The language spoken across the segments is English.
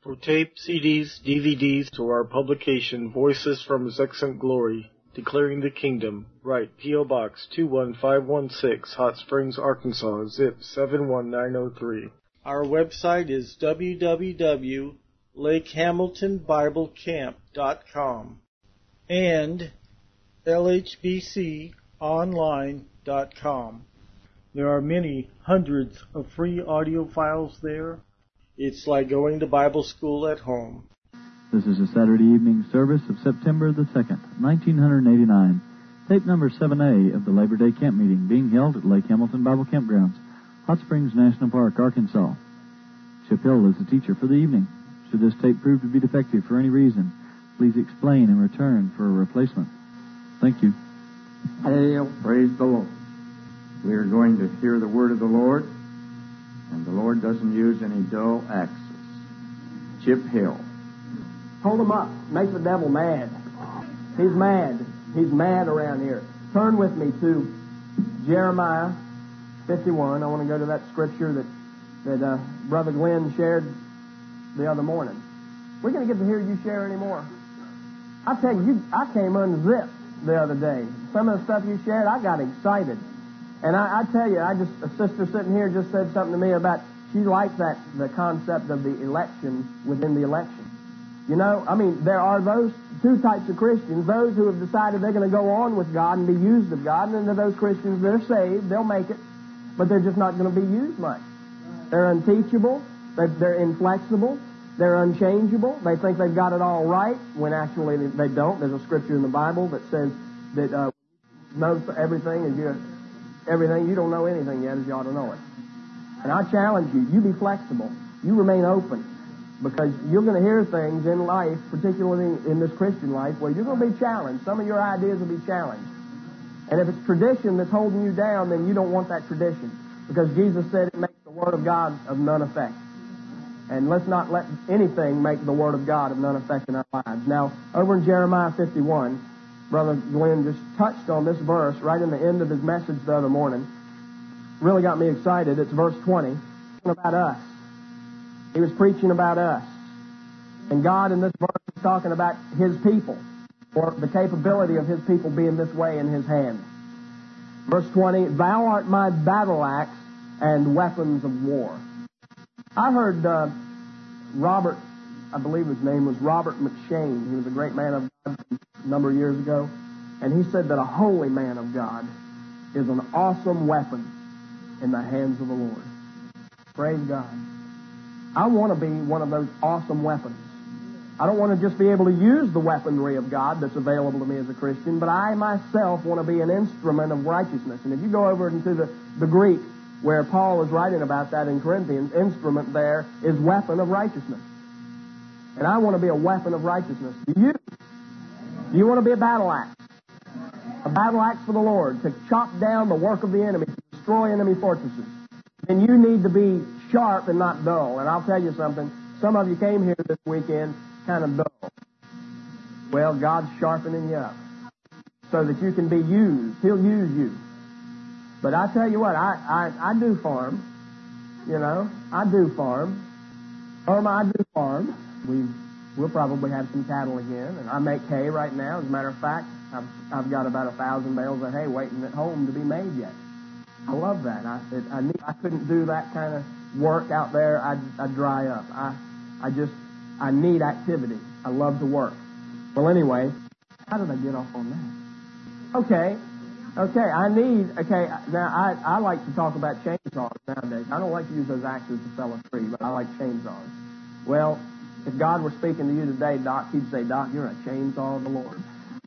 For tape, CDs, DVDs, to our publication, Voices from His Excellent Glory, Declaring the Kingdom, write P.O. Box 21516, Hot Springs, Arkansas, zip 71903. Our website is www.lakehamiltonbiblecamp.com and lhbconline.com. There are many hundreds of free audio files there. It's like going to Bible school at home. This is a Saturday evening service of September the 2nd, 1989. Tape number 7A of the Labor Day Camp Meeting being held at Lake Hamilton Bible Campgrounds, Hot Springs National Park, Arkansas. Chip Hill is the teacher for the evening. Should this tape prove to be defective for any reason, please explain and return for a replacement. Thank you. Hail, praise the Lord. We are going to hear the word of the Lord, and the Lord doesn't use any dull axes. Chip Hill. Hold him up. Makes the devil mad. He's mad. He's mad around here. Turn with me to Jeremiah 51. I want to go to that scripture that Brother Glenn shared the other morning. We're going to get to hear you share anymore. I tell you, I came unzipped the other day. Some of the stuff you shared, I got excited. And I tell you, a sister sitting here just said something to me about, she likes the concept of the election within the election. You know, I mean, there are those two types of Christians, those who have decided they're going to go on with God and be used of God, and then those Christians, they're saved, they'll make it, but they're just not going to be used much. They're unteachable, they're inflexible, they're unchangeable, they think they've got it all right, when actually they don't. There's a scripture in the Bible that says that knows everything, and you don't know anything yet as you ought to know it. And I challenge you, you be flexible, you remain open, because you're going to hear things in life, particularly in this Christian life, where you're going to be challenged. Some of your ideas will be challenged. And if it's tradition that's holding you down, then you don't want that tradition, because Jesus said it makes the Word of God of none effect. And let's not let anything make the Word of God of none effect in our lives. Now, over in Jeremiah 51, Brother Glenn just touched on this verse right in the end of his message the other morning. Really got me excited. It's verse 20, about us. He was preaching about us. And God in this verse is talking about His people, or the capability of His people being this way in His hand. Verse 20, Thou art my battle axe and weapons of war. I heard Robert, I believe his name was Robert McShane. He was a great man of God a number of years ago. And he said that a holy man of God is an awesome weapon in the hands of the Lord. Praise God. I want to be one of those awesome weapons. I don't want to just be able to use the weaponry of God that's available to me as a Christian, but I myself want to be an instrument of righteousness. And if you go over into the Greek, where Paul is writing about that in Corinthians, instrument there is weapon of righteousness. And I want to be a weapon of righteousness. Do you want to be a battle axe? A battle axe for the Lord, to chop down the work of the enemy, to destroy enemy fortresses. Then you need to be sharp and not dull. And I'll tell you something, some of you came here this weekend kind of dull. Well, God's sharpening you up so that you can be used. He'll use you. But I tell you what, I do farm. You know, I do farm. Irma, I do farm. We'll probably have some cattle again. And I make hay right now. As a matter of fact, I've got about 1,000 bales of hay waiting at home to be made yet. I love that. I couldn't do that kind of work out there. I'd dry up. I need activity. I love to work. Well, anyway, how did I get off on that? Okay, now I like to talk about chainsaws nowadays. I don't like to use those axes to fell a tree, but I like chainsaws. Well, if God were speaking to you today, Doc, He'd say, Doc, you're a chainsaw of the Lord.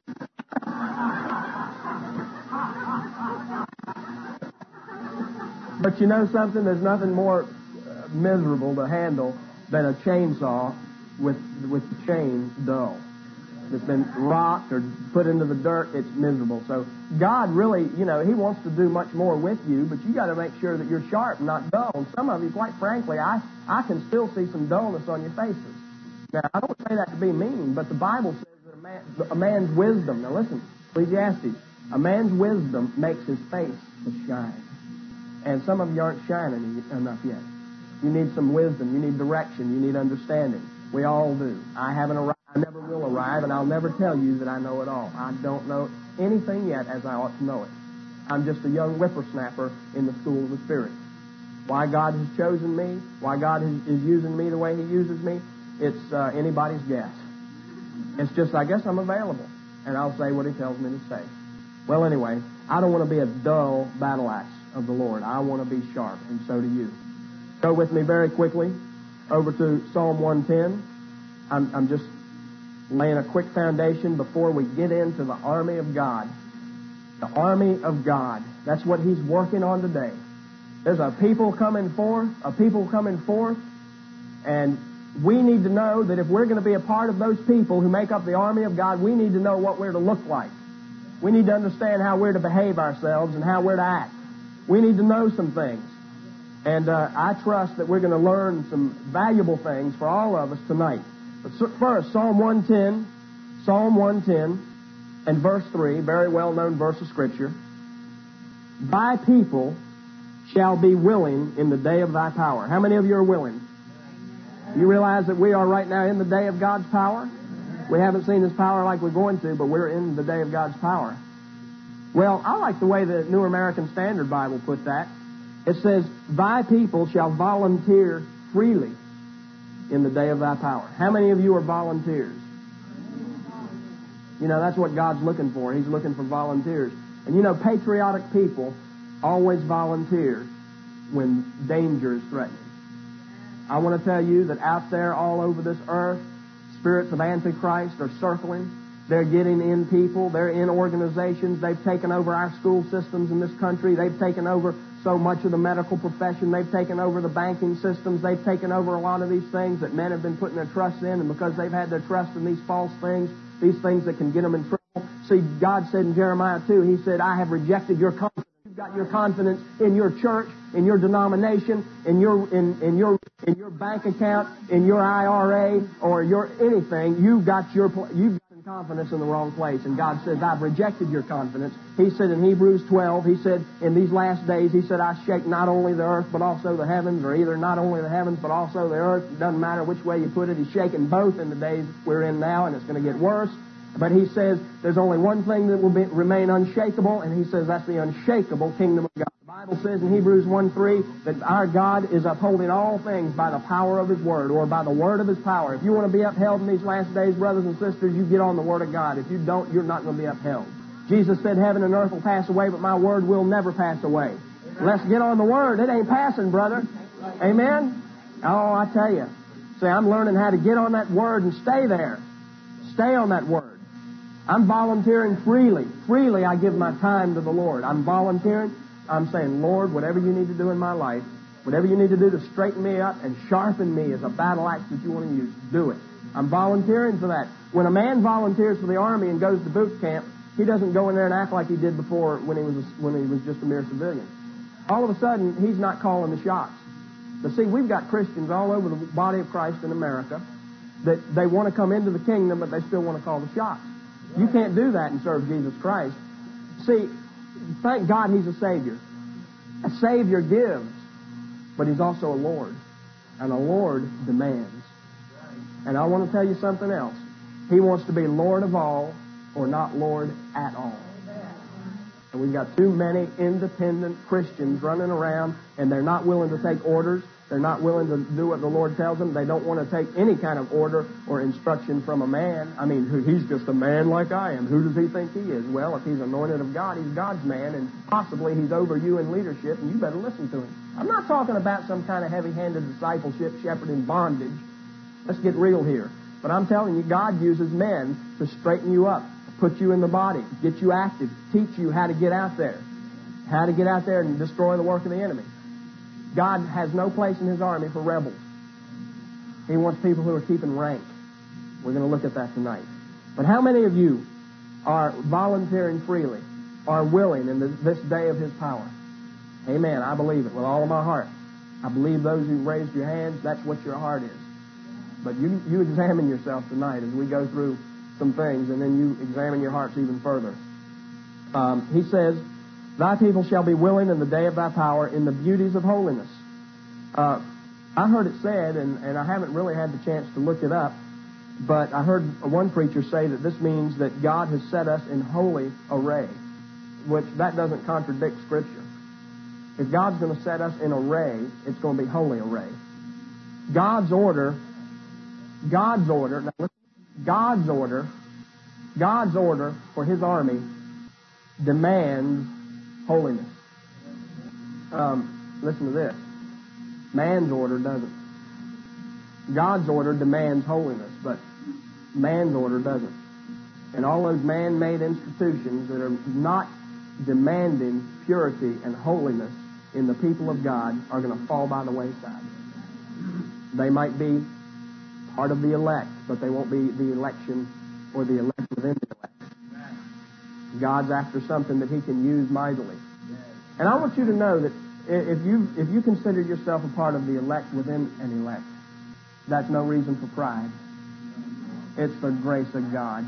But you know something? There's nothing more miserable to handle than a chainsaw with the chain dull. It's been rocked or put into the dirt, it's miserable. So God really, He wants to do much more with you, but you got to make sure that you're sharp, not dull. And some of you, quite frankly, I can still see some dullness on your faces. Now, I don't say that to be mean, but the Bible says that a man's wisdom, now listen, Ecclesiastes, a man's wisdom makes his face to shine. And some of you aren't shining enough yet. You need some wisdom. You need direction. You need understanding. We all do. I haven't arrived. I never will arrive, and I'll never tell you that I know it all. I don't know anything yet as I ought to know it. I'm just a young whippersnapper in the school of the Spirit. Why God has chosen me, why God is using me the way He uses me, it's anybody's guess. It's just, I guess I'm available, and I'll say what He tells me to say. Well, anyway, I don't want to be a dull battle axe of the Lord. I want to be sharp, and so do you. Go with me very quickly over to Psalm 110. I'm just laying a quick foundation before we get into the army of God. The army of God. That's what He's working on today. There's a people coming forth, and we need to know that if we're going to be a part of those people who make up the army of God, we need to know what we're to look like. We need to understand how we're to behave ourselves and how we're to act. We need to know some things. And I trust that we're going to learn some valuable things for all of us tonight. But first, Psalm 110 and verse 3, very well-known verse of Scripture. Thy people shall be willing in the day of thy power. How many of you are willing? You realize that we are right now in the day of God's power? We haven't seen His power like we're going to, but we're in the day of God's power. Well, I like the way the New American Standard Bible put that. It says, thy people shall volunteer freely in the day of thy power. How many of you are volunteers? You know, that's what God's looking for. He's looking for volunteers. And you know, patriotic people always volunteer when danger is threatening. I want to tell you that out there all over this earth, spirits of Antichrist are circling. They're getting in people. They're in organizations. They've taken over our school systems in this country. They've taken over so much of the medical profession. They've taken over the banking systems. They've taken over a lot of these things that men have been putting their trust in. And because they've had their trust in these false things, these things that can get them in trouble. See, God said in Jeremiah 2, He said, I have rejected your confidence. You've got your confidence in your church, in your denomination, in your bank account, in your IRA, or your anything. You've got confidence in the wrong place. And God says, I've rejected your confidence. He said in Hebrews 12, He said, in these last days, He said, I shake not only the earth, but also the heavens, or either not only the heavens, but also the earth. It doesn't matter which way you put it. He's shaking both in the days we're in now, and it's going to get worse. But He says, there's only one thing that will remain unshakable, and He says that's the unshakable kingdom of God. The Bible says in Hebrews 1:3 that our God is upholding all things by the power of His Word, or by the word of His power. If you want to be upheld in these last days, brothers and sisters, you get on the Word of God. If you don't, you're not going to be upheld. Jesus said, heaven and earth will pass away, but my Word will never pass away. Let's get on the Word. It ain't passing, brother. Amen? Oh, I tell you. See, I'm learning how to get on that Word and stay there. Stay on that Word. I'm volunteering freely. Freely I give my time to the Lord. I'm volunteering. I'm saying, Lord, whatever you need to do in my life, whatever you need to do to straighten me up and sharpen me as a battle axe that you want to use, do it. I'm volunteering for that. When a man volunteers for the army and goes to boot camp, he doesn't go in there and act like he did before when he was just a mere civilian. All of a sudden, he's not calling the shots. But see, we've got Christians all over the body of Christ in America that they want to come into the kingdom, but they still want to call the shots. You can't do that and serve Jesus Christ. See, thank God He's a Savior. A Savior gives, but He's also a Lord. And a Lord demands. And I want to tell you something else. He wants to be Lord of all or not Lord at all. And we've got too many independent Christians running around, and they're not willing to take orders. They're not willing to do what the Lord tells them. They don't want to take any kind of order or instruction from a man. I mean, he's just a man like I am. Who does he think he is? Well, if he's anointed of God, he's God's man, and possibly he's over you in leadership, and you better listen to him. I'm not talking about some kind of heavy-handed discipleship, shepherding bondage. Let's get real here. But I'm telling you, God uses men to straighten you up, put you in the body, get you active, teach you how to get out there and destroy the work of the enemy. God has no place in His army for rebels. He wants people who are keeping rank. We're going to look at that tonight. But how many of you are volunteering freely, are willing in this day of His power? Amen. I believe it with all of my heart. I believe those who raised your hands, that's what your heart is. But you examine yourself tonight as we go through some things, and then you examine your hearts even further. He says, thy people shall be willing in the day of thy power in the beauties of holiness. I heard it said, and I haven't really had the chance to look it up, but I heard one preacher say that this means that God has set us in holy array, which that doesn't contradict Scripture. If God's going to set us in array, it's going to be holy array. God's order, now listen, God's order for His army demands holiness. Listen to this. Man's order doesn't. God's order demands holiness, but man's order doesn't. And all those man-made institutions that are not demanding purity and holiness in the people of God are going to fall by the wayside. They might be part of the elect, but they won't be the election or the elect within the elect. God's after something that He can use mightily. And I want you to know that if you consider yourself a part of the elect within an elect, that's no reason for pride. It's the grace of God.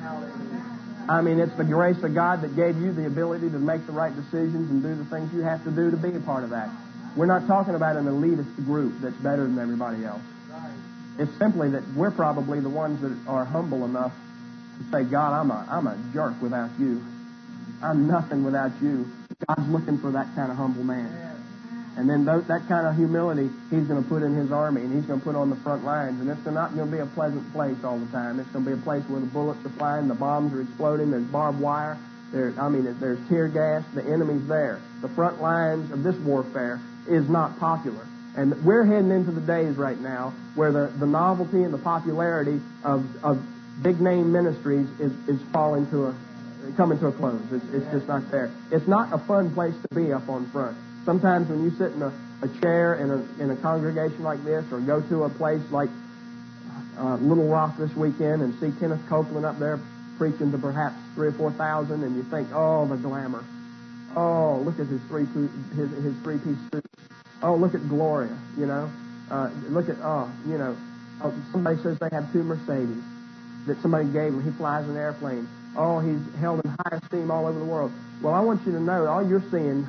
I mean, it's the grace of God that gave you the ability to make the right decisions and do the things you have to do to be a part of that. We're not talking about an elitist group that's better than everybody else. It's simply that we're probably the ones that are humble enough to say, God, I'm a jerk without you. I'm nothing without you. God's looking for that kind of humble man. And then that kind of humility He's going to put in His army, and He's going to put on the front lines. And it's not going to be a pleasant place all the time. It's going to be a place where the bullets are flying, the bombs are exploding, there's barbed wire, there's tear gas, the enemy's there. The front lines of this warfare is not popular. And we're heading into the days right now where the novelty and the popularity of big-name ministries is coming to a close. It's just not there. It's not a fun place to be up on front. Sometimes when you sit in a chair in a congregation like this, or go to a place like Little Rock this weekend and see Kenneth Copeland up there preaching to perhaps 3,000 or 4,000, and you think, oh, the glamour. Oh, look at his three-piece suit. Oh, look at Gloria, look at, somebody says they have 2 Mercedes that somebody gave him. He flies an airplane. Oh, he's held in high esteem all over the world. Well, I want you to know, all you're seeing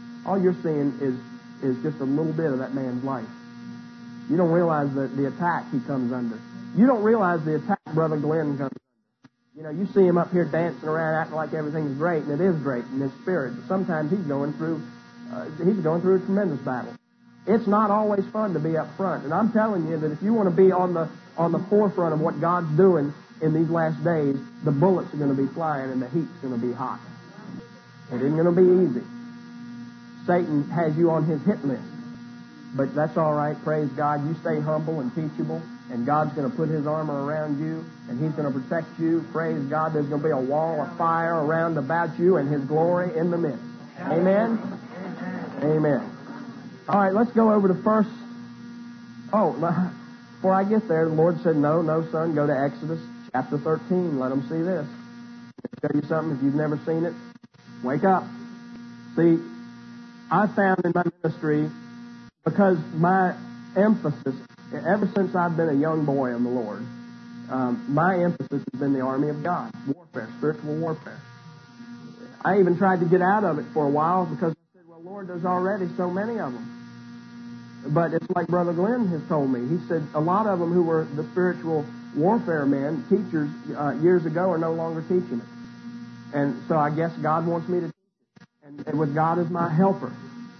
is just a little bit of that man's life. You don't realize the attack he comes under. You don't realize the attack Brother Glenn comes under. You see him up here dancing around, acting like everything's great, and it is great in his spirit. But sometimes he's going through a tremendous battle. It's not always fun to be up front. And I'm telling you that if you want to be on the forefront of what God's doing in these last days, the bullets are going to be flying and the heat's going to be hot. It isn't going to be easy. Satan has you on his hit list. But that's all right. Praise God. You stay humble and teachable, and God's going to put His armor around you, and He's going to protect you. Praise God. There's going to be a wall of fire around about you and His glory in the midst. Amen? Amen. All right, let's go over to first. Oh, before I get there, the Lord said, no, son, go to Exodus chapter 13. Let them see this. I'll tell you something. If you've never seen it, wake up. See, I found in my ministry, because my emphasis, ever since I've been a young boy in the Lord, my emphasis has been the army of God, warfare, spiritual warfare. I even tried to get out of it for a while because I said, well, Lord, there's already so many of them. But it's like Brother Glenn has told me. He said a lot of them who were the spiritual warfare men, teachers years ago, are no longer teaching it. And so I guess God wants me to teach it. And with God as my helper,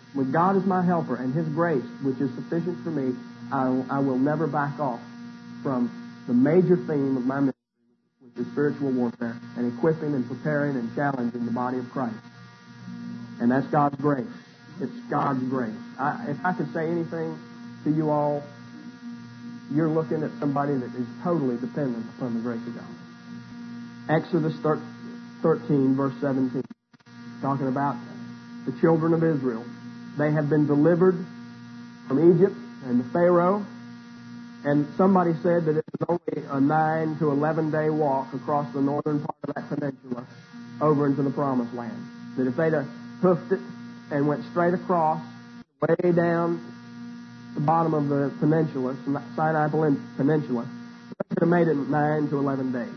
and His grace, which is sufficient for me, I will never back off from the major theme of my ministry, which is spiritual warfare, and equipping and preparing and challenging the body of Christ. And that's God's grace. It's God's grace. If I could say anything to you all, you're looking at somebody that is totally dependent upon the grace of God. Exodus 13, verse 17, talking about the children of Israel. They have been delivered from Egypt and the Pharaoh, and somebody said that it was only a 9 to 11 day walk across the northern part of that peninsula over into the Promised Land. That if they'd have hoofed it and went straight across, way down the bottom of the peninsula, Sinai Peninsula, they could have made it 9 to 11 days.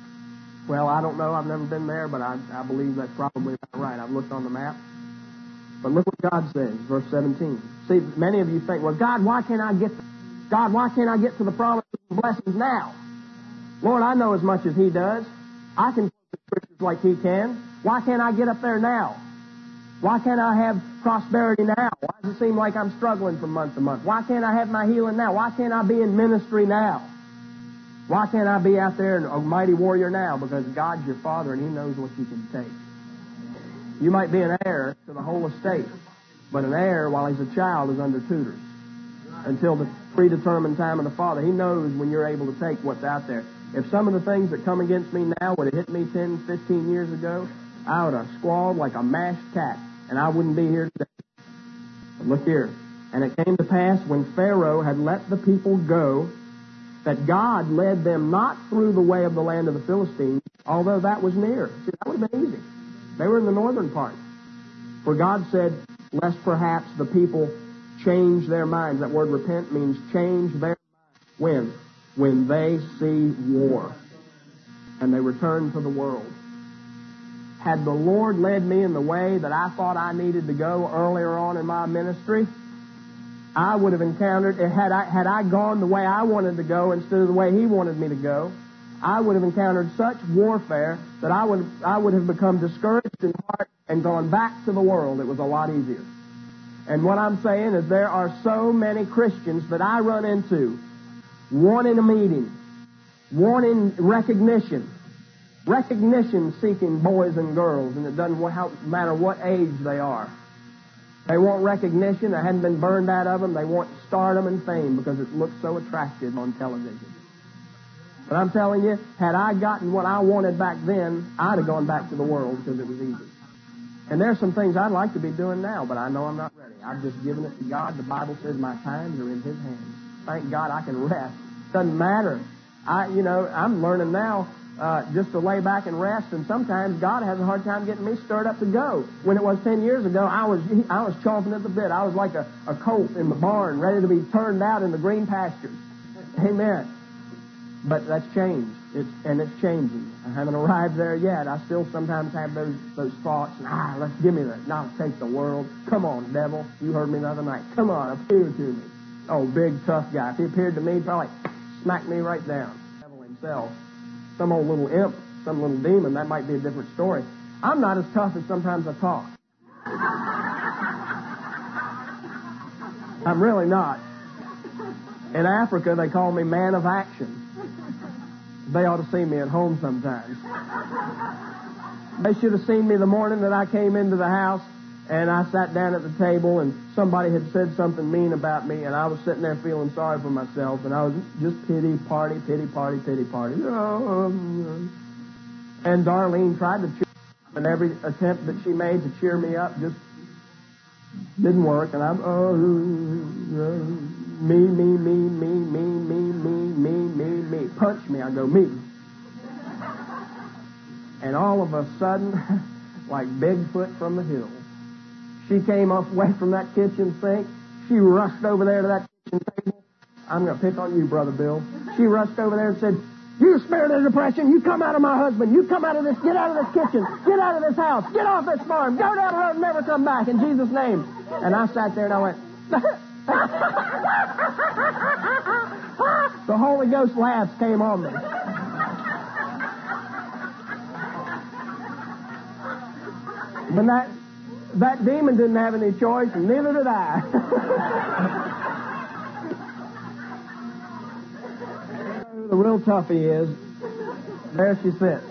Well, I don't know. I've never been there, but I believe that's probably about right. I've looked on the map. But look what God says, verse 17. See, many of you think, well, God, why can't I get to the promises and blessings now? Lord, I know as much as He does. I can quote the scriptures like He can. Why can't I get up there now? Why can't I have prosperity now? Why does it seem like I'm struggling from month to month? Why can't I have my healing now? Why can't I be in ministry now? Why can't I be out there and a mighty warrior now? Because God's your Father and He knows what you can take. You might be an heir to the whole estate, but an heir while he's a child is under tutors until the predetermined time of the Father. He knows when you're able to take what's out there. If some of the things that come against me now would have hit me 10, 15 years ago, I would have squalled like a mashed cat, and I wouldn't be here today. But look here. And it came to pass when Pharaoh had let the people go, that God led them not through the way of the land of the Philistines, although that was near. See, that would have been easy. They were in the northern part. For God said, lest perhaps the people change their minds. That word repent means change their minds. When? When they see war. And they return to the world. Had the Lord led me in the way that I thought I needed to go earlier on in my ministry, I would have encountered, had I gone the way I wanted to go instead of the way He wanted me to go, I would have encountered such warfare that I would have become discouraged in heart and gone back to the world. It was a lot easier. And what I'm saying is there are so many Christians that I run into wanting a meeting, wanting recognition seeking boys and girls, and it doesn't matter what age they are. They want recognition that hadn't been burned out of them. They want stardom and fame because it looks so attractive on television. But I'm telling you, had I gotten what I wanted back then, I'd have gone back to the world because it was easy. And there's some things I'd like to be doing now, but I know I'm not ready. I've just given it to God. The Bible says my times are in His hands. Thank God I can rest. Doesn't matter. I'm learning now just to lay back and rest, and sometimes God has a hard time getting me stirred up to go. When it was 10 years ago, I was chomping at the bit. I was like a colt in the barn, ready to be turned out in the green pastures. Amen. But that's changed. It's changing. I haven't arrived there yet. I still sometimes have those thoughts. Let's give me that. Now take the world. Come on, devil. You heard me the other night. Come on, appear to me. Oh, big tough guy. If he appeared to me, he'd probably smack me right down. The devil himself. Some old little imp, some little demon, that might be a different story. I'm not as tough as sometimes I talk. I'm really not. In Africa, they call me man of action. They ought to see me at home sometimes. They should have seen me the morning that I came into the house and I sat down at the table and somebody had said something mean about me and I was sitting there feeling sorry for myself and I was just pity party. And Darlene tried to cheer me, and every attempt that she made to cheer me up just didn't work. And I'm, me. Punch me, I go, me. And all of a sudden, like Bigfoot from the hills, she came away from that kitchen sink. She rushed over there to that kitchen table. I'm going to pick on you, Brother Bill. She rushed over there and said, you spirit of depression, you come out of my husband. You come out of this, get out of this kitchen. Get out of this house. Get off this farm. Go down the road and never come back in Jesus' name. And I sat there and I went, the Holy Ghost laughs came on me. But that demon didn't have any choice, and neither did I. The real toughie is, there she sits.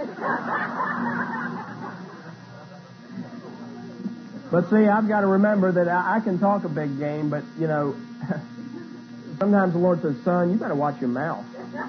But see, I've got to remember that I can talk a big game, but, sometimes the Lord says, son, you better watch your mouth.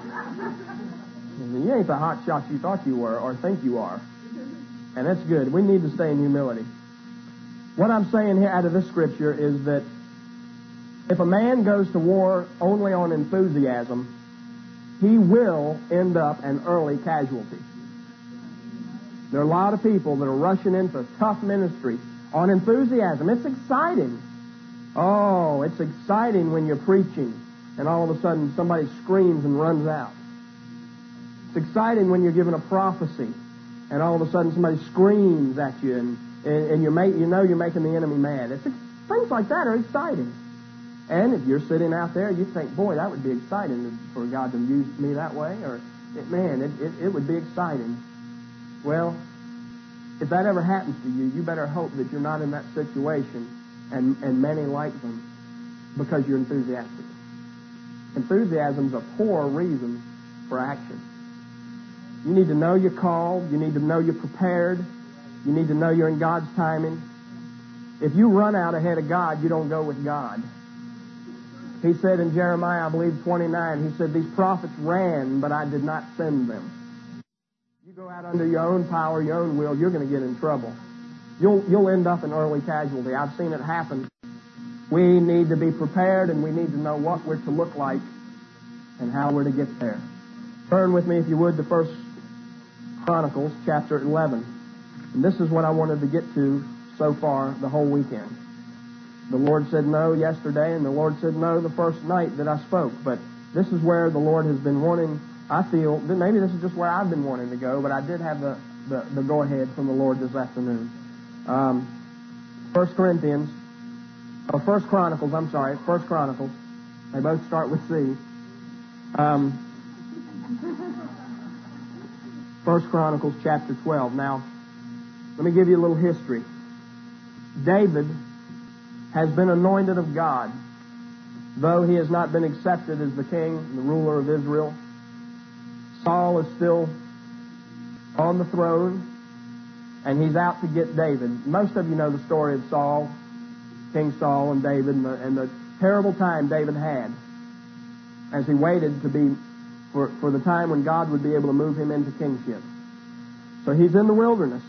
You ain't the hot shot you thought you were or think you are. And that's good. We need to stay in humility. What I'm saying here out of this scripture is that if a man goes to war only on enthusiasm, he will end up an early casualty. There are a lot of people that are rushing into tough ministry on enthusiasm. It's exciting. Oh, it's exciting when you're preaching and all of a sudden somebody screams and runs out. It's exciting when you're given a prophecy and all of a sudden somebody screams at you and and you know you're making the enemy mad. Things like that are exciting. And if you're sitting out there, you think, boy, that would be exciting for God to use me that way, or it would be exciting. Well, if that ever happens to you, you better hope that you're not in that situation, and many like them, because you're enthusiastic. Enthusiasm's a poor reason for action. You need to know you're called. You need to know you're prepared. You need to know you're in God's timing. If you run out ahead of God, you don't go with God. He said in Jeremiah, I believe 29, he said, these prophets ran, but I did not send them. You go out under your own power, your own will, you're going to get in trouble. You'll end up in early casualty. I've seen it happen. We need to be prepared, and we need to know what we're to look like and how we're to get there. Turn with me, if you would, to 1 Chronicles chapter 11. And this is what I wanted to get to so far the whole weekend. The Lord said no yesterday, and the Lord said no the first night that I spoke. But this is where the Lord has been wanting, I feel, maybe this is just where I've been wanting to go, but I did have the go-ahead from the Lord this afternoon. 1 Chronicles. They both start with C. 1 Chronicles chapter 12. Now, let me give you a little history. David has been anointed of God, though he has not been accepted as the king, the ruler of Israel. Saul is still on the throne, and he's out to get David. Most of you know the story of Saul, King Saul and David, and the terrible time David had as he waited to be for the time when God would be able to move him into kingship. So he's in the wilderness.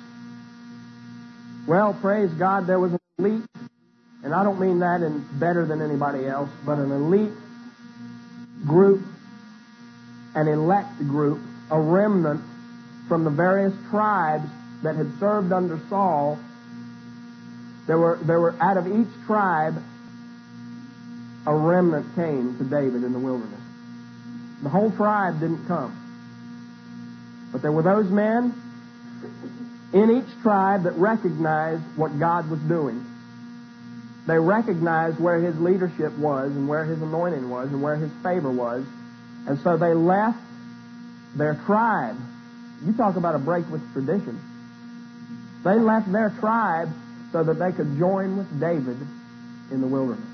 Well, praise God, there was an elite, and I don't mean that in better than anybody else, but an elite group, an elect group, a remnant from the various tribes that had served under Saul. There were out of each tribe, a remnant came to David in the wilderness. The whole tribe didn't come. But there were those men in each tribe that recognized what God was doing. They recognized where His leadership was and where His anointing was and where His favor was. And so they left their tribe. You talk about a break with tradition. They left their tribe so that they could join with David in the wilderness.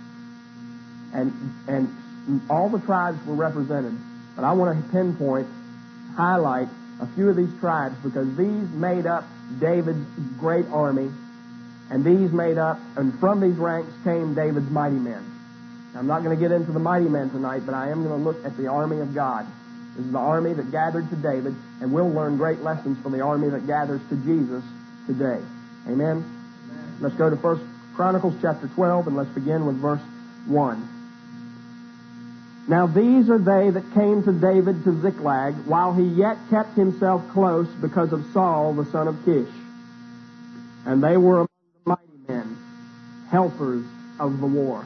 And all the tribes were represented. But I want to highlight a few of these tribes, because these made up David's great army, and from these ranks came David's mighty men. Now, I'm not going to get into the mighty men tonight, but I am going to look at the army of God. This is the army that gathered to David, and we'll learn great lessons from the army that gathers to Jesus today. Amen? Let's go to 1 Chronicles chapter 12, and let's begin with verse 1. Now these are they that came to David to Ziklag, while he yet kept himself close because of Saul the son of Kish. And they were among the mighty men, helpers of the war.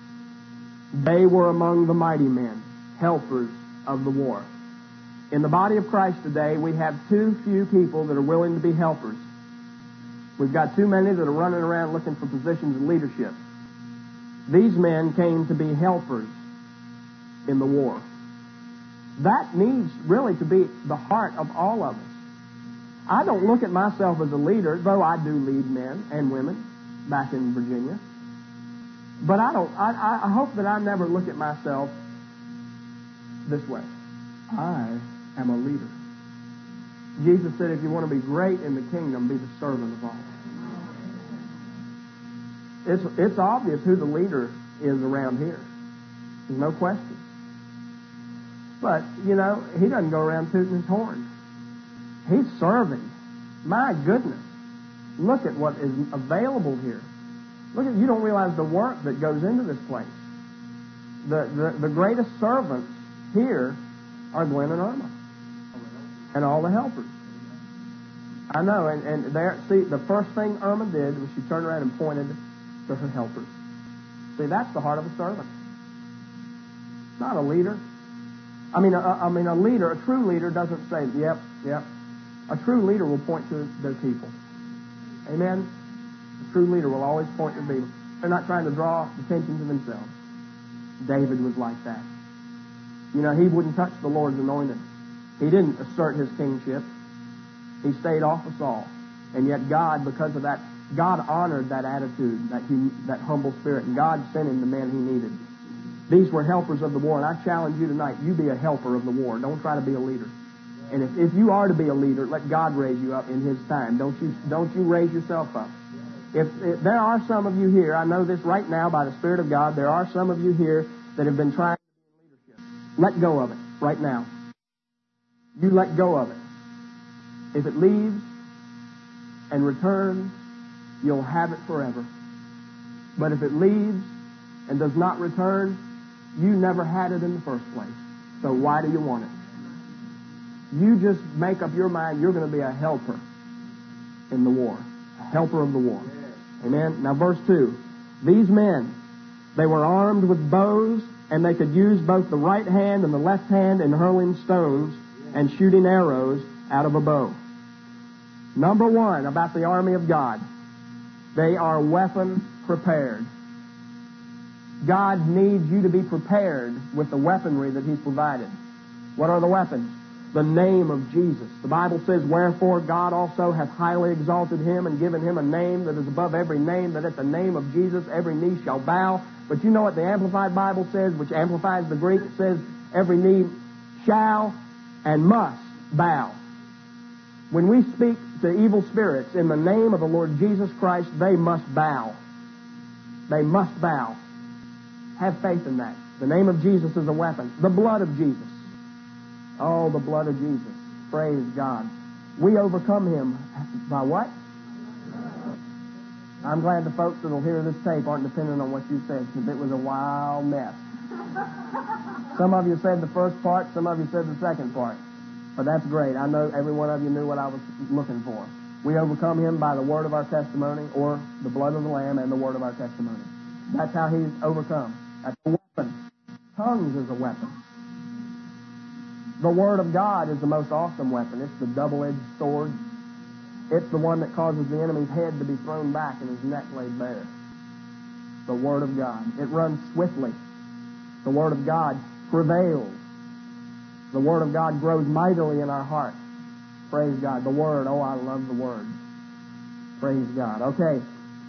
They were among the mighty men, helpers of the war. In the body of Christ today, we have too few people that are willing to be helpers. We've got too many that are running around looking for positions of leadership. These men came to be helpers in the war. That needs really to be the heart of all of us. I don't look at myself as a leader, though I do lead men and women back in Virginia. But I hope that I never look at myself this way. I am a leader. Jesus said, if you want to be great in the kingdom, be the servant of all. It's obvious who the leader is around here. There's no question. But, he doesn't go around tooting his horn. He's serving. My goodness. Look at what is available here. You don't realize the work that goes into this place. The greatest servants here are Glenn and Irma. And all the helpers. I know, and there, see, the first thing Irma did was she turned around and pointed to her helpers. See, that's the heart of a servant. Not a leader. A leader, a true leader doesn't say, yep. A true leader will point to their people. Amen? A true leader will always point to people. They're not trying to draw attention to themselves. David was like that. You know, he wouldn't touch the Lord's anointed. He didn't assert his kingship. He stayed off of Saul. And yet God, because of that, God honored that attitude, that humble spirit, and God sent him the men he needed. These were helpers of the war, and I challenge you tonight, you be a helper of the war. Don't try to be a leader. And if you are to be a leader, let God raise you up in His time. Don't you raise yourself up. If there are some of you here, I know this right now by the Spirit of God, there are some of you here that have been trying to be in leadership. Let go of it right now. You let go of it. If it leaves and returns, you'll have it forever. But if it leaves and does not return, you never had it in the first place. So why do you want it? You just make up your mind you're going to be a helper in the war. A helper of the war. Amen. Now verse 2. These men, they were armed with bows, and they could use both the right hand and the left hand in hurling stones and shooting arrows out of a bow. Number one about the army of God, they are weapon prepared. God needs you to be prepared with the weaponry that He's provided. What are the weapons? The name of Jesus. The Bible says, wherefore God also hath highly exalted Him and given Him a name that is above every name, that at the name of Jesus every knee shall bow. But you know what the Amplified Bible says, which amplifies the Greek? It says every knee shall and must bow. When we speak to evil spirits in the name of the Lord Jesus Christ, they must bow. They must bow. Have faith in that. The name of Jesus is a weapon. The blood of Jesus. Oh, the blood of Jesus. Praise God. We overcome Him by what? I'm glad the folks that will hear this tape aren't dependent on what you said, because it was a wild mess. Some of you said the first part, some of you said the second part. But that's great. I know every one of you knew what I was looking for. We overcome Him by the word of our testimony, or the blood of the Lamb and the word of our testimony. That's how He's overcome. That's a weapon. Tongues is a weapon. The Word of God is the most awesome weapon. It's the double-edged sword. It's the one that causes the enemy's head to be thrown back and his neck laid bare. The Word of God. It runs swiftly. The Word of God prevails. The Word of God grows mightily in our hearts. Praise God. The Word. Oh, I love the Word. Praise God. Okay.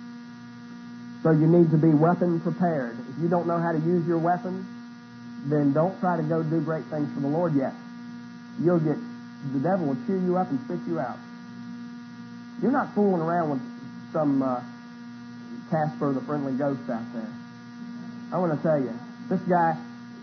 So you need to be weapon prepared. If you don't know how to use your weapons, then don't try to go do great things for the Lord yet. The devil will cheer you up and spit you out. You're not fooling around with some Casper the Friendly Ghost out there. I want to tell you, this guy,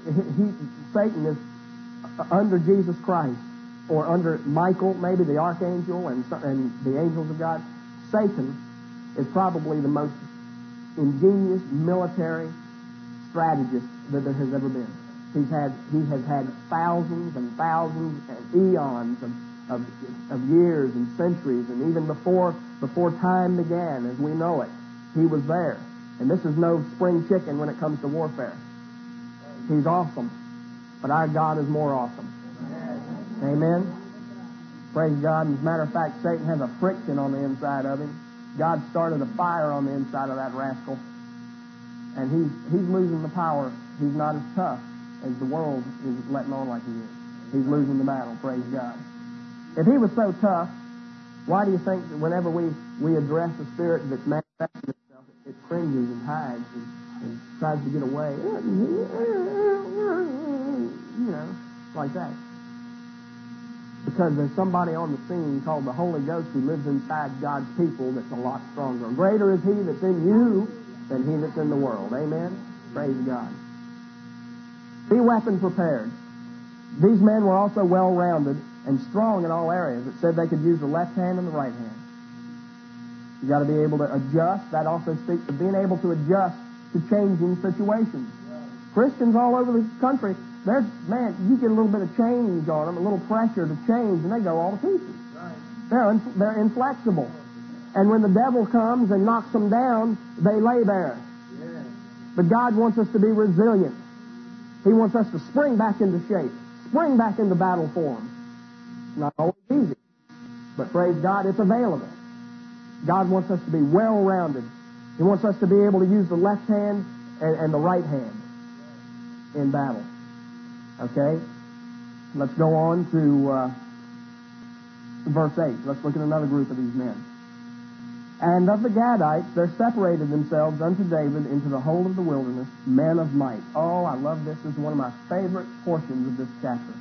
Satan is under Jesus Christ, or under Michael, maybe the archangel, and the angels of God. Satan is probably the most ingenious military strategist that there has ever been. He has had thousands and thousands and eons of years and centuries, and even before time began, as we know it, he was there. And this is no spring chicken when it comes to warfare. He's awesome, but our God is more awesome. Amen. Praise God. As a matter of fact, Satan has a friction on the inside of him. God started a fire on the inside of that rascal, and he's losing the power. He's not as tough as the world is letting on like he is. He's losing the battle, praise God. If he was so tough, why do you think that whenever we address a spirit that's manifesting itself, it cringes and hides and tries to get away? You know, like that. Because there's somebody on the scene called the Holy Ghost who lives inside God's people that's a lot stronger. Greater is He that's in you than he that's in the world. Amen? Praise God. Be weapon prepared. These men were also well-rounded and strong in all areas. It said they could use the left hand and the right hand. You've got to be able to adjust. That also speaks of being able to adjust to changing situations. Christians all over the country, you get a little bit of change on them, a little pressure to change, and they go all to pieces. They're inflexible. And when the devil comes and knocks them down, they lay there. But God wants us to be resilient. He wants us to spring back into shape, spring back into battle form. It's not always easy, but praise God, it's available. God wants us to be well-rounded. He wants us to be able to use the left hand and the right hand in battle. Okay? Let's go on to verse 8. Let's look at another group of these men. And of the Gadites, there separated themselves unto David into the whole of the wilderness men of might. Oh, I love this. This is one of my favorite portions of this chapter.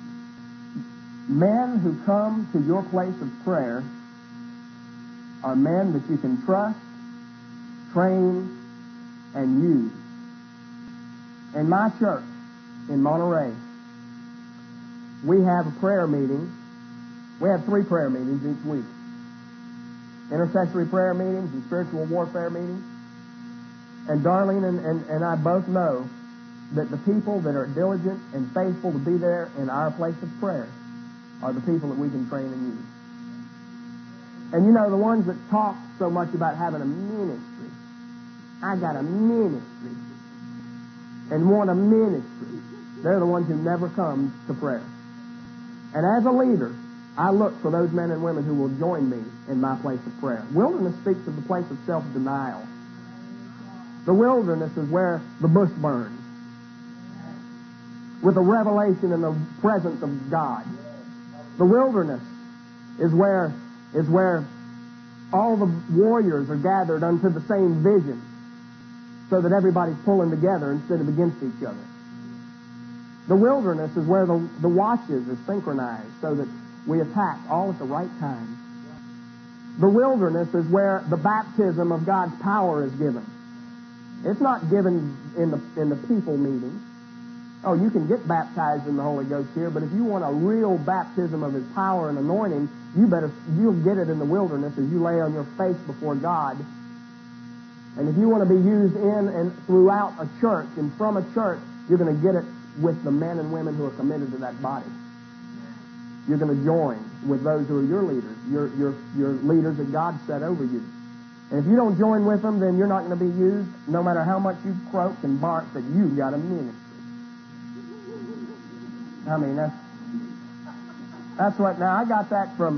Men who come to your place of prayer are men that you can trust, train, and use. In my church in Monterey, we have a prayer meeting. We have 3 prayer meetings each week. Intercessory prayer meetings and spiritual warfare meetings. And Darlene and I both know that the people that are diligent and faithful to be there in our place of prayer are the people that we can train and use. And you know, the ones that talk so much about having a ministry, I got a ministry, and want a ministry, they're the ones who never come to prayer. And as a leader, I look for those men and women who will join me in my place of prayer. Wilderness speaks of the place of self-denial. The wilderness is where the bush burns, with the revelation and the presence of God. The wilderness is where all the warriors are gathered unto the same vision, so that everybody's pulling together instead of against each other. The wilderness is where the watches are synchronized, so that we attack all at the right time. The wilderness is where the baptism of God's power is given. It's not given in the people meeting. Oh, you can get baptized in the Holy Ghost here, but if you want a real baptism of His power and anointing, you'll get it in the wilderness as you lay on your face before God. And if you want to be used in and throughout a church and from a church, you're going to get it with the men and women who are committed to that body. You're going to join with those who are your leaders, your leaders that God set over you. And if you don't join with them, then you're not going to be used, no matter how much you croak and bark that you've got a ministry. I mean, that's what. Now I got that from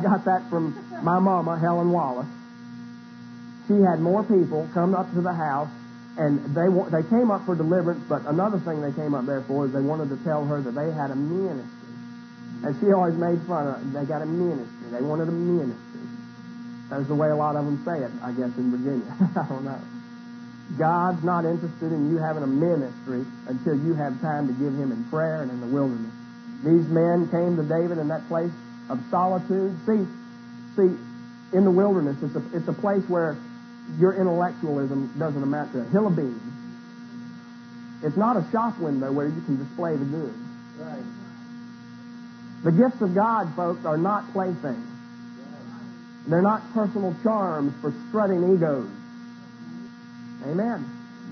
my mama, Helen Wallace. She had more people come up to the house, and they came up for deliverance. But another thing they came up there for is they wanted to tell her that they had a ministry. And she always made fun of it. They got a ministry. They wanted a ministry. That's the way a lot of them say it, I guess, in Virginia. I don't know. God's not interested in you having a ministry until you have time to give Him in prayer and in the wilderness. These men came to David in that place of solitude. See, in the wilderness, it's a place where your intellectualism doesn't amount to a hill of beans. It's not a shop window where you can display the goods. Right. The gifts of God, folks, are not playthings. They're not personal charms for strutting egos. Amen.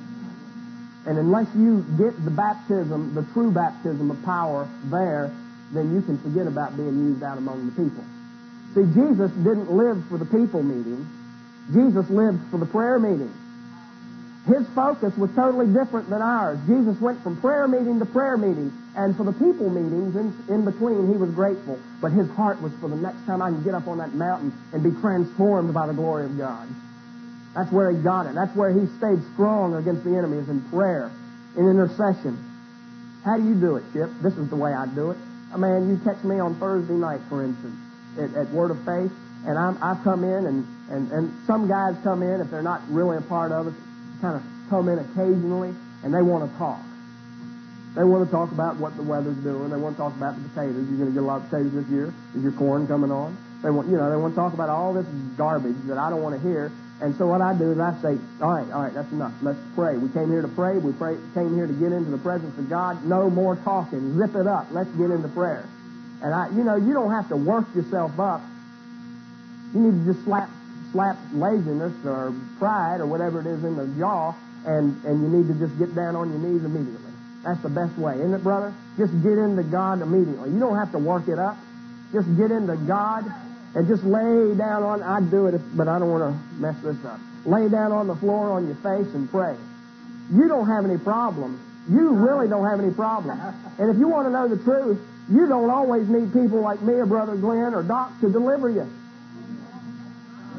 And unless you get the baptism, the true baptism of power there, then you can forget about being used out among the people. See, Jesus didn't live for the people meeting. Jesus lived for the prayer meeting. His focus was totally different than ours. Jesus went from prayer meeting to prayer meeting. And for the people meetings in between, He was grateful. But His heart was for the next time I can get up on that mountain and be transformed by the glory of God. That's where He got it. That's where He stayed strong against the enemies in prayer, in intercession. How do you do it, Chip? This is the way I do it. Man, you catch me on Thursday night, for instance, at Word of Faith, and I've come in, and some guys come in, if they're not really a part of it, kind of come in occasionally, and they want to talk. They want to talk about what the weather's doing. They want to talk about the potatoes. You're going to get a lot of potatoes this year. Is your corn coming on? They want to talk about all this garbage that I don't want to hear. And so what I do is I say, all right, that's enough. Let's pray. We came here to pray. Came here to get into the presence of God. No more talking. Zip it up. Let's get into prayer. And you don't have to work yourself up. You need to just slap laziness or pride or whatever it is in the jaw, and you need to just get down on your knees immediately. That's the best way, isn't it, brother? Just get into God immediately. You don't have to work it up. Just get into God and just lay down on, I'd do it, but I don't want to mess this up. Lay down on the floor on your face and pray. You don't have any problem. You really don't have any problem. And if you want to know the truth, you don't always need people like me or Brother Glenn or Doc to deliver you.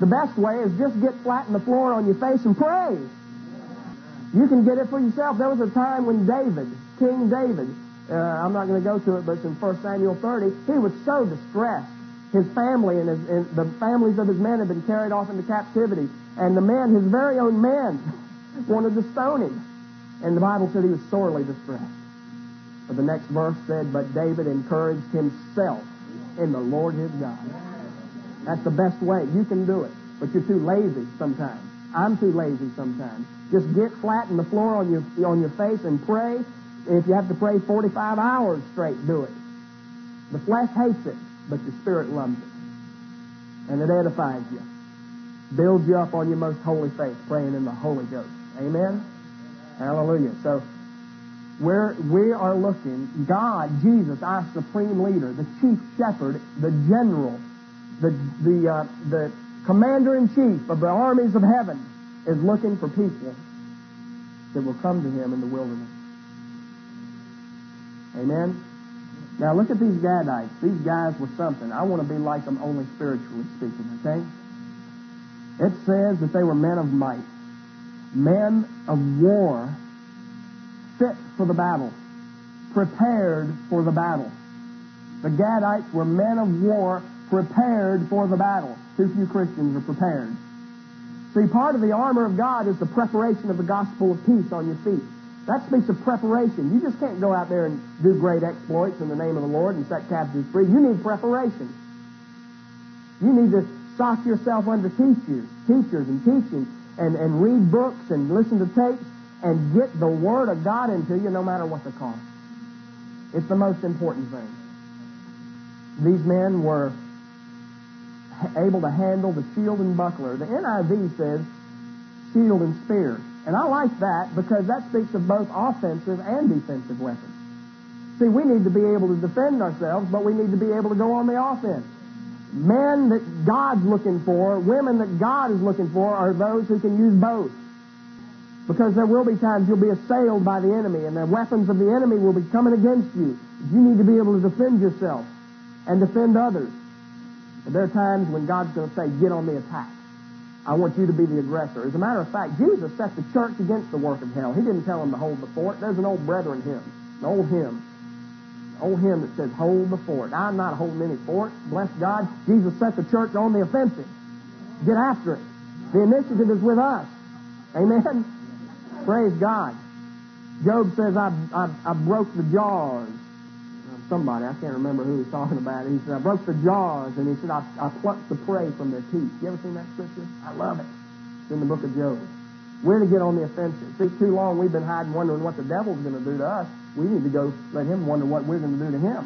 The best way is just get flat on the floor on your face and pray. You can get it for yourself. There was a time when King David, I'm not going to go to it, but it's in 1 Samuel 30, he was so distressed. His family and the families of his men had been carried off into captivity. And the men, his very own men, wanted to stone him. And the Bible said he was sorely distressed. But the next verse said, but David encouraged himself in the Lord his God. That's the best way. You can do it. But you're too lazy sometimes. I'm too lazy sometimes. Just get flat on the floor on your face and pray. If you have to pray 45 hours straight, do it. The flesh hates it, but the Spirit loves it. And it edifies you. Builds you up on your most holy faith, praying in the Holy Ghost. Amen? Hallelujah. So, we are looking, God, Jesus, our supreme leader, the chief shepherd, the general, the commander-in-chief of the armies of heaven, is looking for people that will come to Him in the wilderness. Amen? Now look at these Gadites. These guys were something. I want to be like them only spiritually speaking, okay? It says that they were men of might, men of war, fit for the battle, prepared for the battle. The Gadites were men of war, prepared for the battle. Too few Christians are prepared. See, part of the armor of God is the preparation of the gospel of peace on your feet. That speaks of preparation. You just can't go out there and do great exploits in the name of the Lord and set captives free. You need preparation. You need to sock yourself under teachers and teaching and read books and listen to tapes and get the Word of God into you no matter what the cost. It's the most important thing. These men were able to handle the shield and buckler. The NIV says shield and spear. And I like that because that speaks of both offensive and defensive weapons. See, we need to be able to defend ourselves, but we need to be able to go on the offense. Men that God's looking for, women that God is looking for, are those who can use both. Because there will be times you'll be assailed by the enemy, and the weapons of the enemy will be coming against you. You need to be able to defend yourself and defend others. But there are times when God's going to say, get on the attack. I want you to be the aggressor. As a matter of fact, Jesus set the church against the work of hell. He didn't tell them to hold the fort. There's an old brethren hymn, an old hymn that says, hold the fort. I'm not holding any fort. Bless God. Jesus set the church on the offensive. Get after it. The initiative is with us. Amen? Praise God. Job says, I broke the jaws. Somebody, I can't remember who he's talking about. He said, I broke the jaws, and he said, I plucked the prey from their teeth. You ever seen that scripture? I love it. It's in the book of Job. We're to get on the offensive. See, too long we've been hiding, wondering what the devil's going to do to us. We need to go let him wonder what we're going to do to him.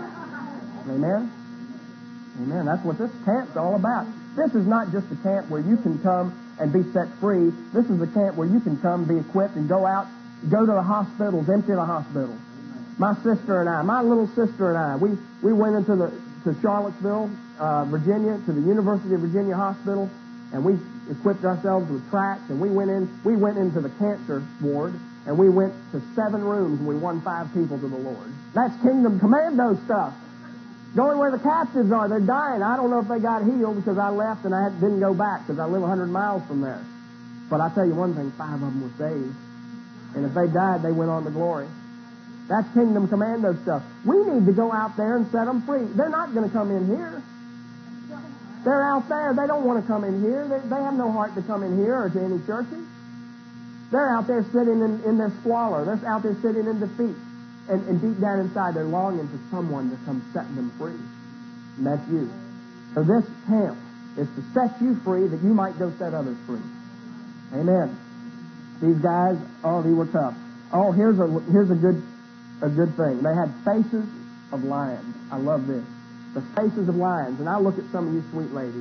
Amen? Amen. That's what this camp's all about. This is not just a camp where you can come and be set free. This is a camp where you can come, be equipped, and go out, go to the hospitals, empty the hospitals. My sister and I, my little sister and I, we went to Charlottesville, Virginia, to the University of Virginia Hospital, and we equipped ourselves with tracts, and we went into the cancer ward, and we went to 7 rooms, and we won 5 people to the Lord. That's Kingdom Commando stuff. Going where the captives are, they're dying. I don't know if they got healed because I left and I didn't go back because I live 100 miles from there. But I tell you one thing, 5 of them were saved. And if they died, they went on to glory. That's Kingdom Commando stuff. We need to go out there and set them free. They're not going to come in here. They're out there. They don't want to come in here. They have no heart to come in here or to any churches. They're out there sitting in their squalor. They're out there sitting in defeat. And deep down inside, they're longing for someone to come setting them free. And that's you. So this camp is to set you free that you might go set others free. Amen. These guys, they were tough. Oh, here's a good thing. They had faces of lions. I love this. The faces of lions. And I look at some of you sweet ladies.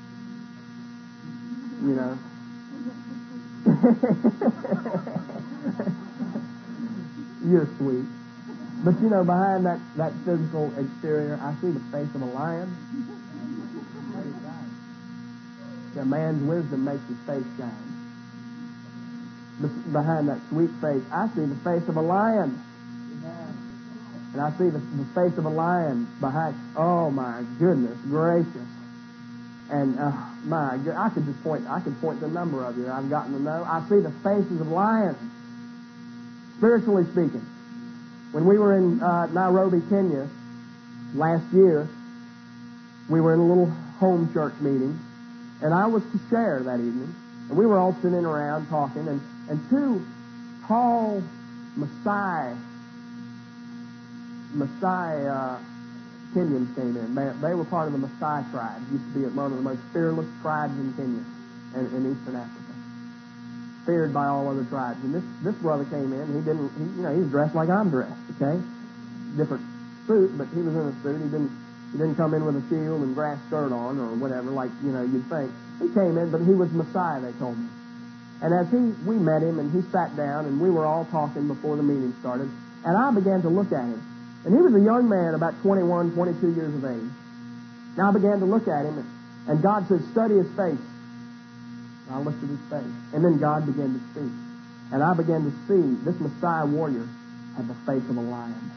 You know. You're sweet. But you know, behind that physical exterior, I see the face of a lion. A man's wisdom makes his face shine. Behind that sweet face, I see the face of a lion. And I see the face of a lion behind. Oh my goodness gracious. And I could point to a number of you I've gotten to know. I see the faces of lions, spiritually speaking. When we were in Nairobi, Kenya, last year, we were in a little home church meeting, and I was to share that evening. And we were all sitting around talking, and two tall Maasai Kenyans came in. They were part of the Maasai tribe. Used to be one of the most fearless tribes in Kenya and in Eastern Africa. Feared by all other tribes. And this brother came in. He was dressed like I'm dressed. Okay, different suit, but he was in a suit. He didn't come in with a shield and grass skirt on or whatever like you'd think. He came in, but he was Messiah. They told me. And as we met him, and he sat down, and we were all talking before the meeting started, and I began to look at him. And he was a young man, about 21, 22 years of age. And I began to look at him, and God said, study his face. And I looked at his face. And then God began to speak. And I began to see this Messiah warrior had the face of a lion.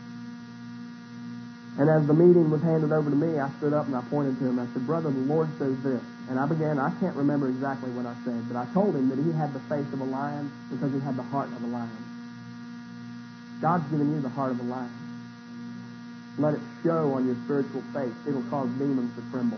And as the meeting was handed over to me, I stood up and I pointed to him. I said, brother, the Lord says this. And I can't remember exactly what I said, but I told him that he had the face of a lion because he had the heart of a lion. God's given you the heart of a lion. Let it show on your spiritual face. It'll cause demons to tremble.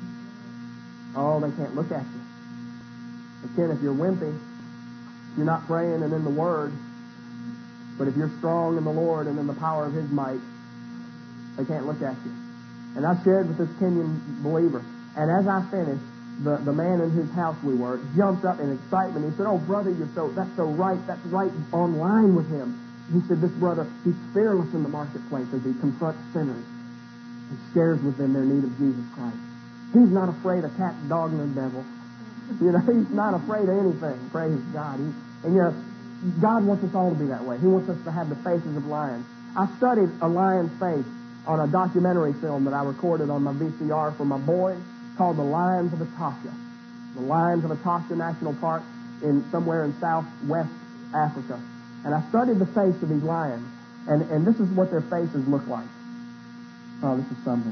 Oh, they can't look at you. Again, if you're wimpy, if you're not praying and in the Word, but if you're strong in the Lord and in the power of His might, they can't look at you. And I shared with this Kenyan believer, and as I finished, the man in whose house we were jumped up in excitement. He said, oh, brother, that's so right. That's right on line with him. He said, this brother, he's fearless in the marketplace as he confronts sinners and shares with them their need of Jesus Christ. He's not afraid of cat, dog, and the devil. He's not afraid of anything. Praise God. God wants us all to be that way. He wants us to have the faces of lions. I studied a lion's face on a documentary film that I recorded on my VCR for my boys called The Lions of Etosha. The Lions of Etosha National Park somewhere in southwest Africa. And I studied the face of these lions, and this is what their faces look like. Oh, this is something.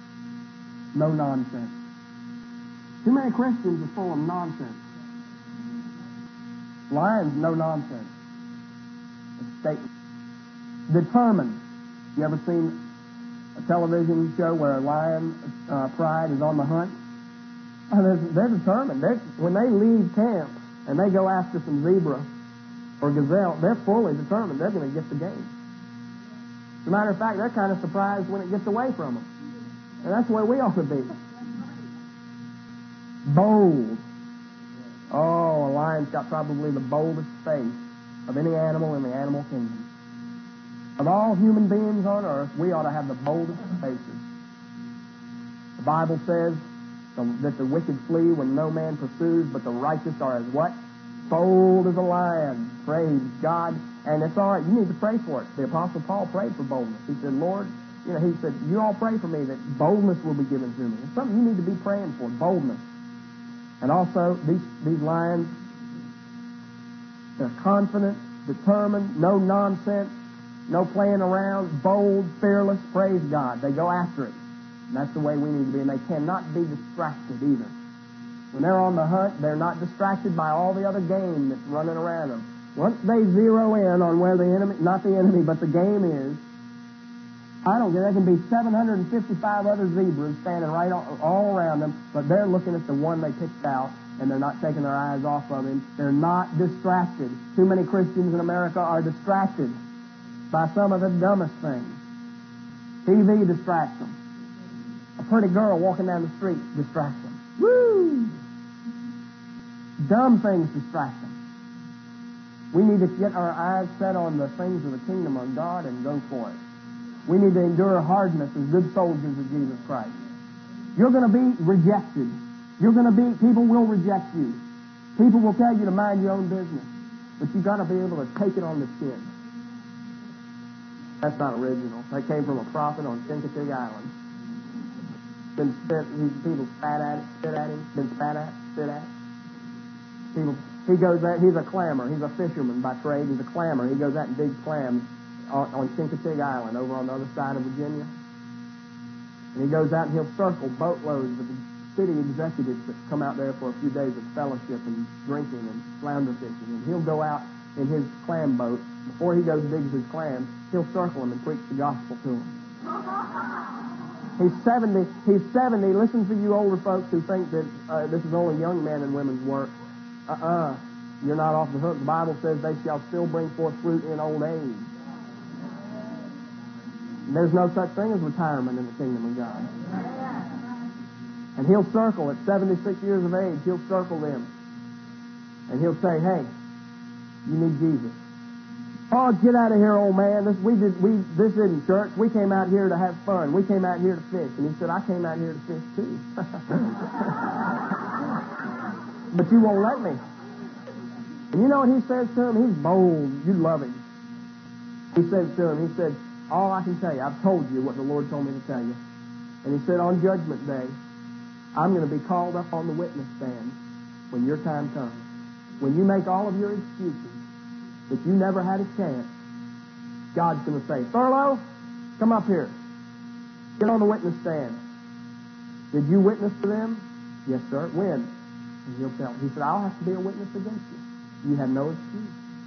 No nonsense. Too many Christians are full of nonsense. Lions, no nonsense. It's a statement. Determined. You ever seen a television show where a lion pride is on the hunt? They're determined. When they leave camp and they go after some zebra or gazelle, they're fully determined they're going to get the game. As a matter of fact, they're kind of surprised when it gets away from them. And that's the way we ought to be. Bold. Oh, a lion's got probably the boldest face of any animal in the animal kingdom. Of all human beings on earth, we ought to have the boldest faces. The Bible says that the wicked flee when no man pursues, but the righteous are as what? Bold as a lion. Praise God. And it's all right. You need to pray for it. The Apostle Paul prayed for boldness. He said, Lord, he said, you all pray for me that boldness will be given to me. It's something you need to be praying for, boldness. And also, these lions, they're confident, determined, no nonsense, no playing around, bold, fearless. Praise God. They go after it. And that's the way we need to be. And they cannot be distracted either. When they're on the hunt, they're not distracted by all the other game that's running around them. Once they zero in on where the enemy, not the enemy, but the game is, I don't care. There can be 755 other zebras standing right all around them, but they're looking at the one they picked out, and they're not taking their eyes off of him. They're not distracted. Too many Christians in America are distracted by some of the dumbest things. TV distracts them. A pretty girl walking down the street distracts them. Woo! Dumb things distract them. We need to get our eyes set on the things of the kingdom of God and go for it. We need to endure hardness as good soldiers of Jesus Christ. You're going to be rejected. People will reject you. People will tell you to mind your own business. But you've got to be able to take it on the chin. That's not original. That came from a prophet on Chincoteague Island. People spat at it, spit at him, been spat at, spit at. He goes out, he's a clammer. He's a fisherman by trade. He's a clammer. He goes out and digs clams on Chincoteague Island over on the other side of Virginia. And he goes out and he'll circle boatloads with a city executives that come out there for a few days of fellowship and drinking and flounder fishing. And he'll go out in his clam boat. Before he goes and digs his clams, he'll circle them and preach the gospel to them. He's 70. Listen to you older folks who think that this is only young men and women's work. You're not off the hook. The Bible says they shall still bring forth fruit in old age. There's no such thing as retirement in the kingdom of God. And he'll circle at 76 years of age. He'll circle them. And he'll say, hey, you need Jesus. Oh, get out of here, old man. This isn't church. We came out here to have fun. We came out here to fish. And he said, I came out here to fish too. But you won't let me. And you know what he says to him? He's bold. You love him. He says to him, he said, all I can tell you, I've told you what the Lord told me to tell you. And he said, on Judgment Day, I'm going to be called up on the witness stand when your time comes. When you make all of your excuses that you never had a chance, God's going to say, Thurlow, come up here. Get on the witness stand. Did you witness to them? Yes, sir. When? And he'll tell. He said, I'll have to be a witness against you. You have no excuse.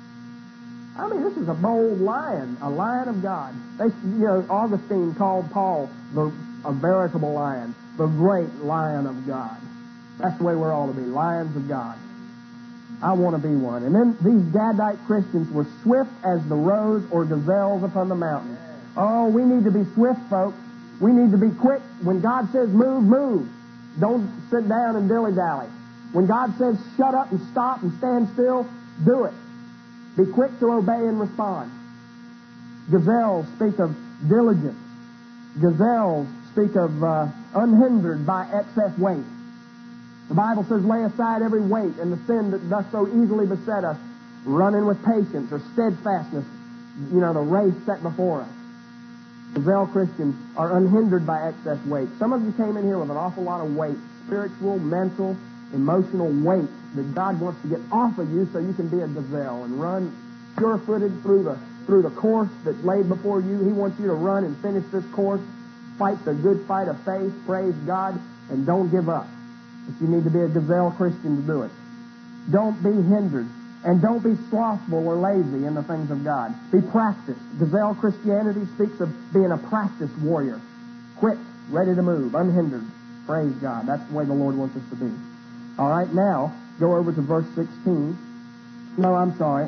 I mean, this is a bold lion, a lion of God. Augustine called Paul a veritable lion, the great lion of God. That's the way we're all to be, lions of God. I want to be one. And then these Gadite Christians were swift as the roes or gazelles upon the mountain. Oh, we need to be swift, folks. We need to be quick. When God says move, move. Don't sit down and dilly-dally. When God says shut up and stop and stand still, do it. Be quick to obey and respond. Gazelles speak of diligence. Gazelles speak of unhindered by excess weight. The Bible says, lay aside every weight and the sin that does so easily beset us, running with patience or steadfastness, the race set before us. Gazelle Christians are unhindered by excess weight. Some of you came in here with an awful lot of weight, spiritual, mental, emotional weight that God wants to get off of you so you can be a gazelle and run sure-footed through the course that's laid before you. He wants you to run and finish this course, fight the good fight of faith, praise God, and don't give up. But you need to be a gazelle Christian to do it. Don't be hindered, and don't be slothful or lazy in the things of God. Be practiced. Gazelle Christianity speaks of being a practiced warrior, quick, ready to move, unhindered. Praise God. That's the way the Lord wants us to be. All right, now, go over to verse 16. No, I'm sorry.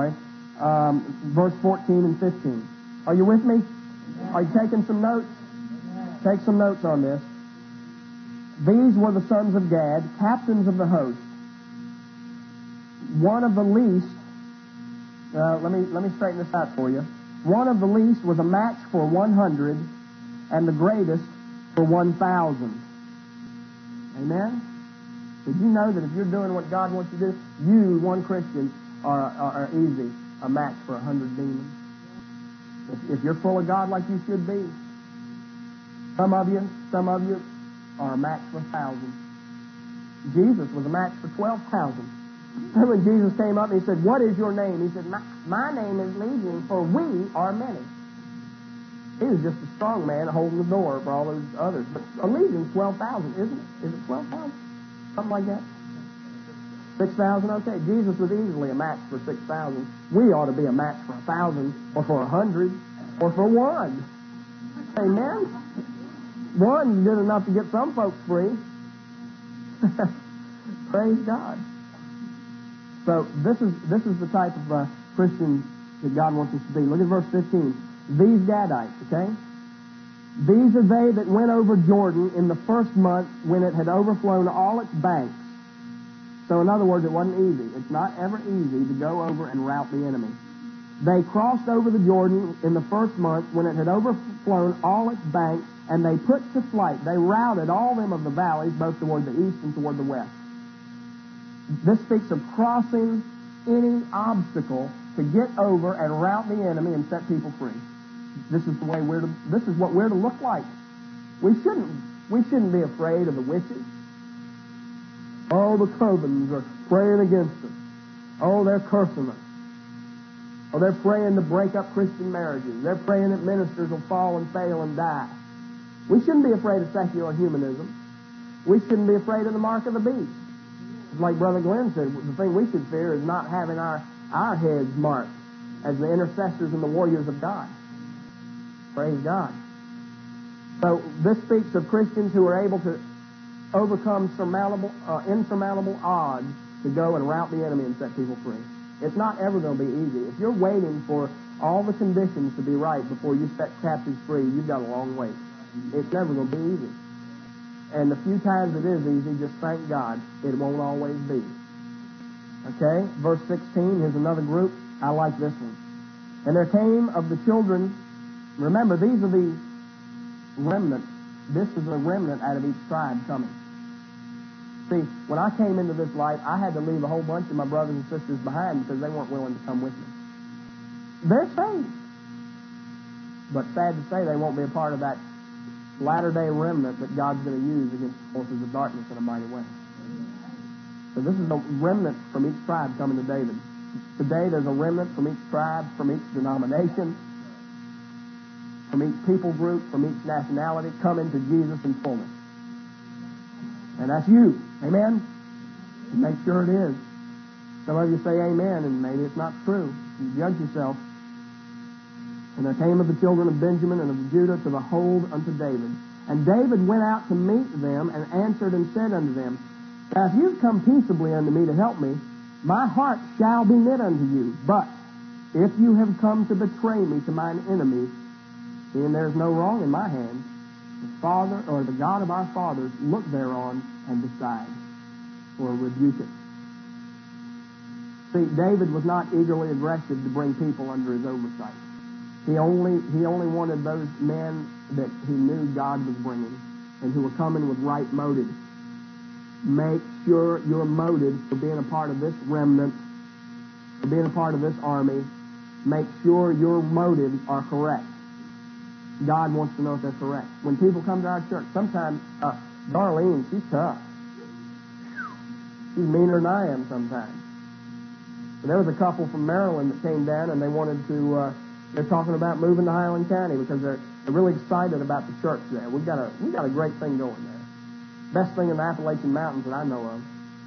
Verse 14 and 15. Are you with me? Are you taking some notes? Take some notes on this. These were the sons of Gad, captains of the host. One of the least, let me straighten this out for you. One of the least was a match for 100, and the greatest for 1,000. Amen? Did you know that if you're doing what God wants you to do, you, one Christian, are easy a match for 100 demons? If you're full of God like you should be, some of you are a match for 1,000. Jesus was a match for 12,000. When Jesus came up and he said, what is your name? He said, my name is Legion, for we are many. He was just a strong man holding the door for all those others. But a Legion's 12,000, isn't it? Is it 12,000? Something like that. 6,000, okay. Jesus was easily a match for 6,000. We ought to be a match for 1,000, or for 100, or for one. Amen? One did enough to get some folks free. Praise God. So this is the type of Christian that God wants us to be. Look at verse 15. These Gadites, okay? These are they that went over Jordan in the first month when it had overflown all its banks. So in other words, it wasn't easy. It's not ever easy to go over and rout the enemy. They crossed over the Jordan in the first month when it had overflown all its banks, and they put to flight. They routed all them of the valleys, both toward the east and toward the west. This speaks of crossing any obstacle to get over and rout the enemy and set people free. This is what we're to look like. We shouldn't be afraid of the witches. Oh, the covens are praying against us. Oh, they're cursing us. Oh, they're praying to break up Christian marriages. They're praying that ministers will fall and fail and die. We shouldn't be afraid of secular humanism. We shouldn't be afraid of the mark of the beast. Like Brother Glenn said, the thing we should fear is not having our heads marked as the intercessors and the warriors of God. Praise God. So this speaks of Christians who are able to overcome insurmountable odds to go and rout the enemy and set people free. It's not ever going to be easy. If you're waiting for all the conditions to be right before you set captives free, you've got a long wait. It's never going to be easy. And the few times it is easy, just thank God it won't always be. Okay, verse 16, here's another group. I like this one. And there came of the children, remember, these are the remnants. This is a remnant out of each tribe coming. See, when I came into this life, I had to leave a whole bunch of my brothers and sisters behind because they weren't willing to come with me. They're saved. But sad to say, they won't be a part of that latter-day remnant that God's going to use against the forces of darkness in a mighty way. So this is a remnant from each tribe coming to David. Today there's a remnant from each tribe, from each denomination, from each people group, from each nationality, coming to Jesus in fullness. And that's you. Amen? Make sure it is. Some of you say amen, and maybe it's not true. You judge yourself. And there came of the children of Benjamin and of Judah to the hold unto David. And David went out to meet them and answered and said unto them, Now if you've come peaceably unto me to help me, my heart shall be knit unto you. But if you have come to betray me to mine enemies, seeing there is no wrong in my hand, the Father or the God of our fathers look thereon and decide, or rebuke it. See, David was not eagerly aggressive to bring people under his oversight. He only wanted those men that he knew God was bringing and who were coming with right motives. Make sure your motives for being a part of this remnant, for being a part of this army, make sure your motives are correct. God wants to know if they're correct. When people come to our church, sometimes, Darlene, she's tough. She's meaner than I am sometimes. But there was a couple from Maryland that came down and they wanted to, they're talking about moving to Highland County because they're really excited about the church there. We've got a great thing going there. Best thing in the Appalachian Mountains that I know of.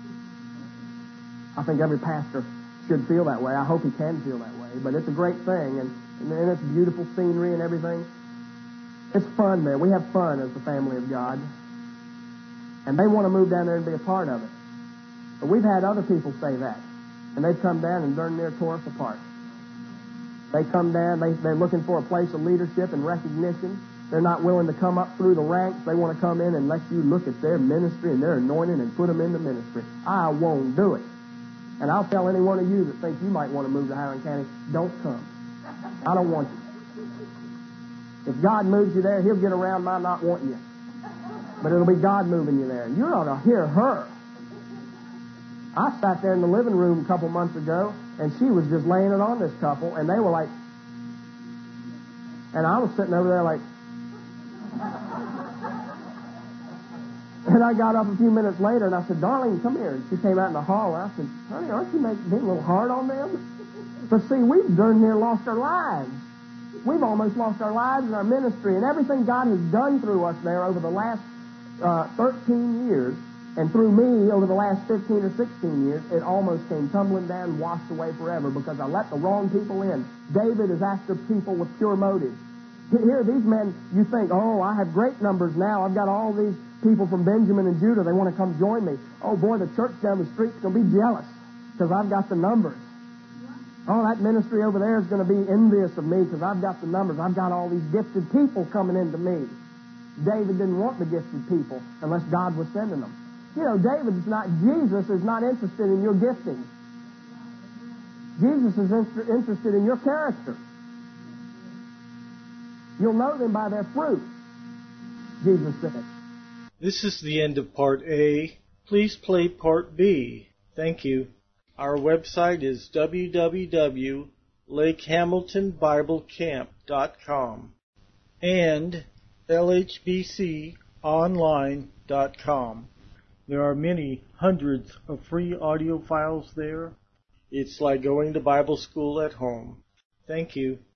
I think every pastor should feel that way. I hope he can feel that way. But it's a great thing, and it's beautiful scenery and everything. It's fun there. We have fun as the family of God. And they want to move down there and be a part of it. But we've had other people say that. And they've come down and darn near tore us apart. They come down, they're looking for a place of leadership and recognition. They're not willing to come up through the ranks. They want to come in and let you look at their ministry and their anointing and put them into ministry. I won't do it. And I'll tell any one of you that thinks you might want to move to Highland County, don't come. I don't want you. If God moves you there, He'll get around my not wanting you. But it'll be God moving you there. You ought to hear her. I sat there in the living room a couple months ago, and she was just laying it on this couple, and they were like, and I was sitting over there like, and I got up a few minutes later, and I said, Darlene, come here. And she came out in the hall, and I said, honey, aren't you being a little hard on them? But see, we've darn near lost our lives. We've almost lost our lives and our ministry, and everything God has done through us there over the last 13 years, and through me over the last 15 or 16 years, it almost came tumbling down and washed away forever because I let the wrong people in. David is after people with pure motives. Here, these men, you think, oh, I have great numbers now. I've got all these people from Benjamin and Judah. They want to come join me. Oh, boy, the church down the street's going to be jealous because I've got the numbers. Oh, that ministry over there is going to be envious of me because I've got the numbers. I've got all these gifted people coming into me. David didn't want the gifted people unless God was sending them. You know, Jesus is not interested in your gifting. Jesus is interested in your character. You'll know them by their fruit, Jesus said. This is the end of Part A. Please play Part B. Thank you. Our website is www.lakehamiltonbiblecamp.com and lhbconline.com. There are many hundreds of free audio files there. It's like going to Bible school at home. Thank you.